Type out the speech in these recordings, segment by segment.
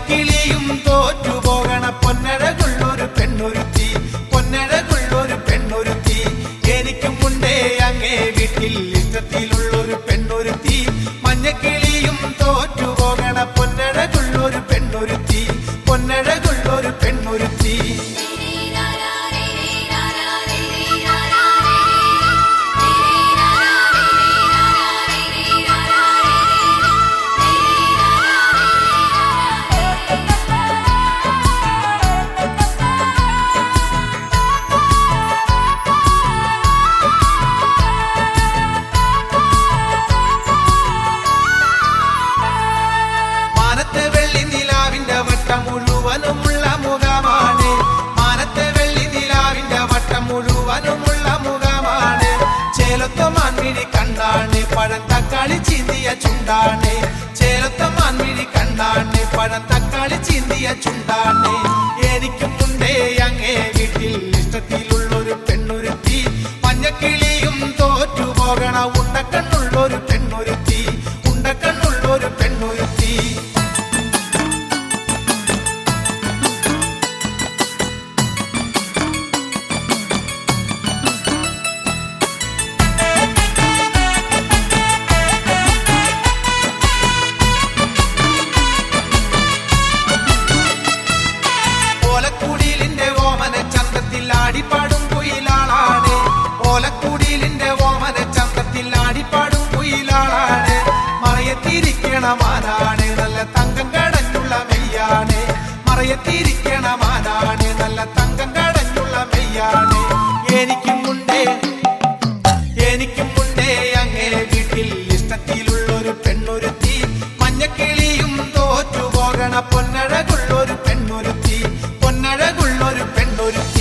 മഞ്ഞക്കിളിയും തോറ്റുപോകണ പൊന്നഴകുള്ളൊരു പെണ്ണൊരുത്തി, പൊന്നഴകുള്ളൊരു പെണ്ണൊരുത്തി. എനിക്കും മുണ്ടേ അങ്ങേ വീട്ടിൽ ഇഷ്ടത്തിലുള്ളൊരു പെണ്ണൊരുത്തി. മഞ്ഞക്കിളിയും തോറ്റുപോകണ പൊന്നഴകുള്ളൊരു പെണ്ണൊരുത്തി, പൊന്നഴകുള്ളൊരു പെണ്ണൊരുത്തി. മുഴുവനുമുള്ള മുഖമാണ്, മാനത്തെ വെള്ളി നിലാവിന്റെ വട്ടം മുഴുവനുമുള്ള മുഖമാണ്. ചേലത്ത മാൻമിഴി കണ്ടാണ് പഴം തക്കാളി ചീന്തിയ ചുണ്ടാണ്, ചേലത്ത മാൻമിഴി കണ്ടാണ് പഴം തക്കാളി ചീന്തിയ ചുണ്ടാണ്. എനിക്കും മുണ്ടേ അങ്ങേ വീട്ടിൽ ഇഷ്ടത്തിലുള്ളൊരു പെണ്ണൊരുത്തി. മഞ്ഞക്കിളിയും തോറ്റുപോകണ ഉണ്ടക്കണ്ണുള്ളൊരു പെണ്ണൊരുത്തി, ഉണ്ടക്കണ്ണുള്ളൊരു പെണ്ണൊരുത്തി. ആടിപ്പാടും കുയിലാളാണ്, ഓലക്കുടിലിന്റെ ഓമന ചന്തത്തിൽ ആടിപ്പാടും കുയിലാളാണ്. മറയത്തിരിക്കണ മാനാണ് നല്ല തങ്കം കടഞ്ഞുള്ള മെയ്യാണ്, മറയത്തിരിക്കണ മാനാണ് നല്ല തങ്കം കടഞ്ഞുള്ള മെയ്യാണ്. എനിക്കും മുണ്ടേ, എനിക്കും മുണ്ടേ അങ്ങേ വീട്ടിൽ ഇഷ്ടത്തിലുള്ളൊരു പെണ്ണൊരുത്തി. മഞ്ഞക്കിളിയും തോറ്റുപോകണ പൊന്നഴകുള്ളൊരു പെണ്ണൊരുത്തി, പൊന്നഴകുള്ളൊരു പെണ്ണൊരുത്തി.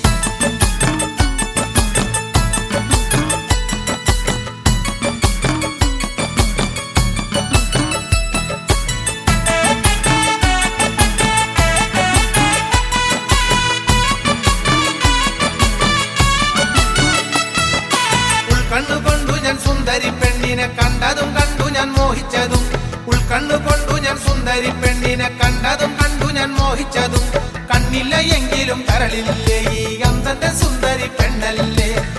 ഉൾക്കണ്ണുകൊണ്ടു ഞാൻ സുന്ദരി പെണ്ണിനെ കണ്ടതും കണ്ടു ഞാൻ മോഹിച്ചതും, ഉൾക്കണ്ണുകൊണ്ടു ഞാൻ സുന്ദരി പെണ്ണിനെ കണ്ടതും കണ്ടു ഞാൻ മോഹിച്ചതും. കണ്ണില്ല എങ്കിലും കരളില്ലേ ഈ അന്തന്റെ സുന്ദരി പെണ്ണല്ലേ,